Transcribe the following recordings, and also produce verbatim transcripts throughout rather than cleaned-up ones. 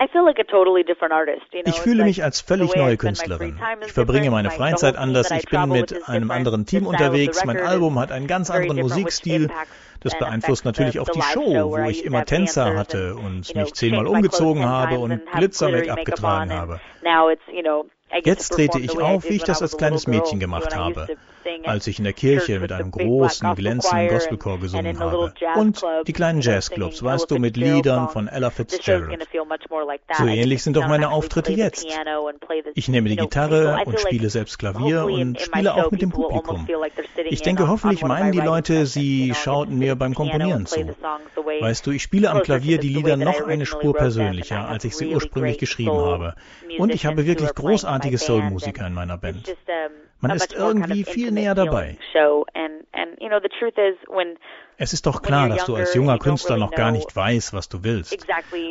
Ich fühle mich als völlig neue Künstlerin. Ich verbringe meine Freizeit anders, ich bin mit einem anderen Team unterwegs, mein Album hat einen ganz anderen Musikstil. Das beeinflusst natürlich auch die Show, wo ich immer Tänzer hatte und mich zehnmal umgezogen habe und Glitzer-Make-up getragen habe. Jetzt trete ich auf, wie ich das als kleines Mädchen gemacht habe, als ich in der Kirche mit einem großen, glänzenden Gospelchor gesungen habe. Und die kleinen Jazzclubs, weißt du, mit Liedern von Ella Fitzgerald. So ähnlich sind auch meine Auftritte jetzt. Ich nehme die Gitarre und spiele selbst Klavier und spiele auch mit dem Publikum. Ich denke, hoffentlich meinen die Leute, sie schauten mir beim Komponieren zu. Weißt du, ich spiele am Klavier die Lieder noch eine Spur persönlicher, als ich sie ursprünglich geschrieben habe. Und ich habe wirklich großartige Soul-Musiker in meiner Band. Man ist irgendwie viel näher dabei. Es ist doch klar, dass du als junger Künstler noch gar nicht weißt, was du willst.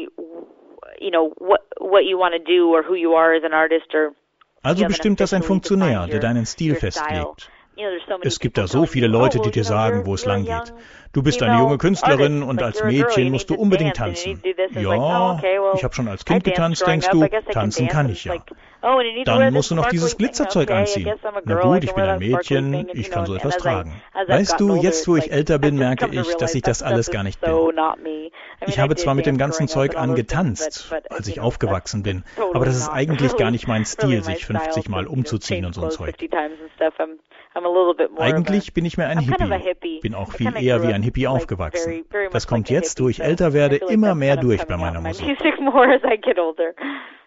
Also bestimmt das ein Funktionär, der deinen Stil festlegt. Es gibt da so viele Leute, die dir sagen, wo es lang geht. Du bist eine junge Künstlerin und als Mädchen musst du unbedingt tanzen. Ja, ich habe schon als Kind getanzt, denkst du, tanzen kann ich ja. Dann musst du noch dieses Glitzerzeug anziehen. Na gut, ich bin ein Mädchen, ich kann so etwas tragen. Weißt du, jetzt wo ich älter bin, merke ich, dass ich das alles gar nicht bin. Ich habe zwar mit dem ganzen Zeug angetanzt, als ich aufgewachsen bin, aber das ist eigentlich gar nicht mein Stil, sich fünfzig Mal umzuziehen und so ein Zeug. Eigentlich bin ich mehr ein Hippie, bin auch viel eher wie ein Hippie aufgewachsen. Das kommt jetzt, wo ich älter werde, immer mehr durch bei meiner Musik.